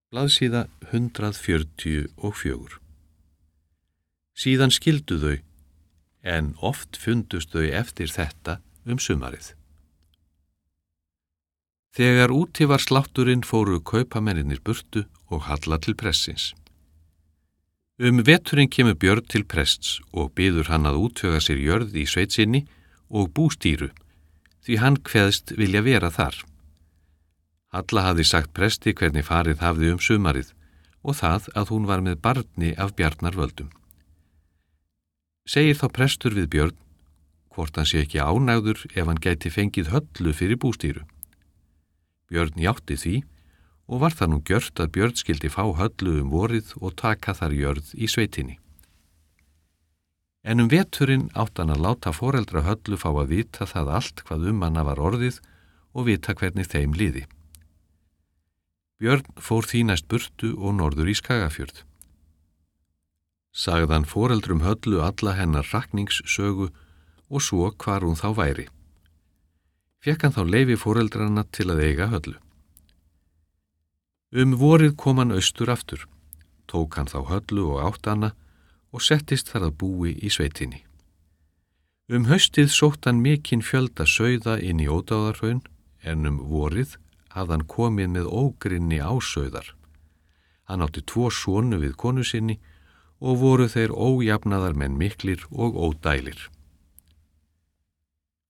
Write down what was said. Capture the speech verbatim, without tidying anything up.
Blaðsíða hundrað fjörutíu og fjögur. Síðan skildu þau, en oft fundust þau eftir þetta um sumarið. Þegar úti var slátturinn fóru kaupamennirnir burtu og Halla til prestsins. Um veturinn kemur Björn til prests og biður hann að útvega sér jörð í sveit sinni og bústýru, því hann kveðst vilja vera þar. Halla hafði sagt presti hvernig farið hafði um sumarið og það að hún var með barni af Bjarnar völdum. Segir þá prestur við Björn hvort hann sé ekki ánægður ef hann gæti fengið Höllu fyrir bústýru. Björn játti því og var það nú gjört að Björn skildi fá Höllu um vorið og taka þar jörð í sveitinni. En um veturinn átt hann að láta foreldra Höllu fá að vita það allt hvað um hana var orðið og vita hvernig þeim liði. Björn fór því næst burtu og norður í Skagafjörð. Sagði hann foreldrum Höllu alla hennar hrakningssögu og svo hvar hún þá væri. Fékk hann þá leyfi foreldrana til að eiga Höllu. Um vorið kom hann austur aftur, tók hann þá Höllu og átt hana og settist þar að búi í sveitinni. Um haustið sótt hann mikinn fjölda sauða inn í Ódáðahraun, en um vorið hafði hann komið með ógrynni ásauðar. Hann átti tvo sonu við konu sinni og voru þeir ójafnaðar menn miklir og ódælir.